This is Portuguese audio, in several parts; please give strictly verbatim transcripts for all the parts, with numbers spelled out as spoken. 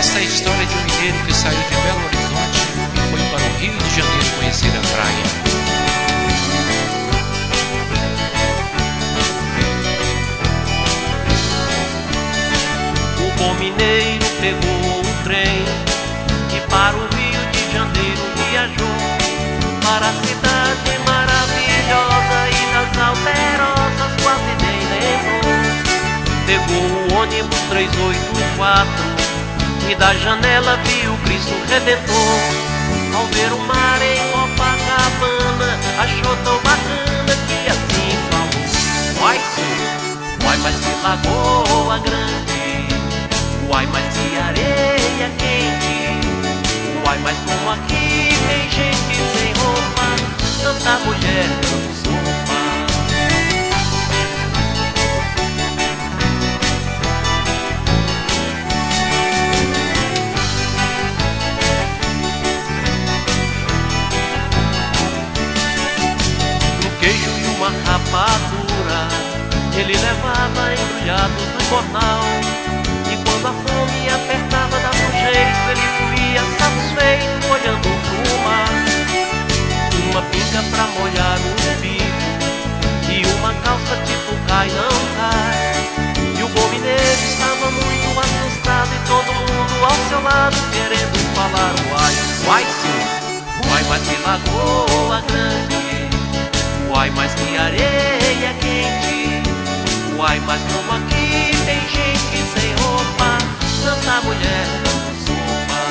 Esta é a história de um mineiro que saiu de Belo Horizonte e foi para o Rio de Janeiro conhecer a praia. O bom mineiro pegou um trem e para o Rio de Janeiro viajou, para a cidade maravilhosa e das alterosas quase nem lembrou. Pegou o ônibus três oito quatro e da janela viu Cristo Redentor. Ao ver o mar em Copacabana, achou tão bacana que assim falou: uai, sim, uai, mas que lagoa grande, uai, mas que areia quente, uai, mas como aqui tem gente sem roupa, tanta mulher dando sopa. Queijo e uma rapadura ele levava embrulhado no jornal, e quando a fome apertava dava um jeito, ele comia satisfeito olhando pro mar. Uma pinga pra molhar o bico e uma calça tipo cai não cai. E o bom mineiro estava muito assustado e todo mundo ao seu lado querendo falar: uai, uai sim, uai, mas que lagoa grande, uai, mas que areia quente, uai, mas como aqui tem gente sem roupa, tanta mulher dando sopa.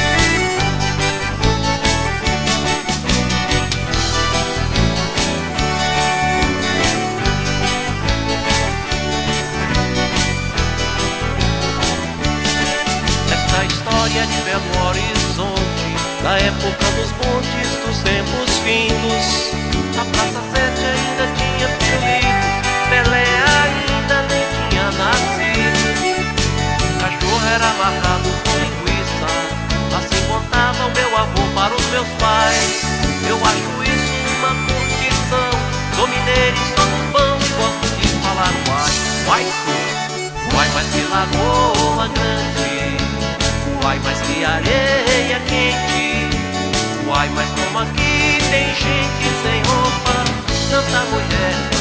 Esta história de Belo Horizonte, da época dos bondes dos tempos findos. Na Praça Sete ainda tinha pirulito, Pelé ainda nem tinha nascido. Cachorro era amarrado com linguiça, assim contava o meu avô para os meus pais. Eu acho isso uma curtição, sou mineiro e sou do pão e gosto de falar uai, uai sim, uai, mas que lagoa grande, uai, mas que areia quente, uai, mas como aqui tem gente sem roupa, tanta mulher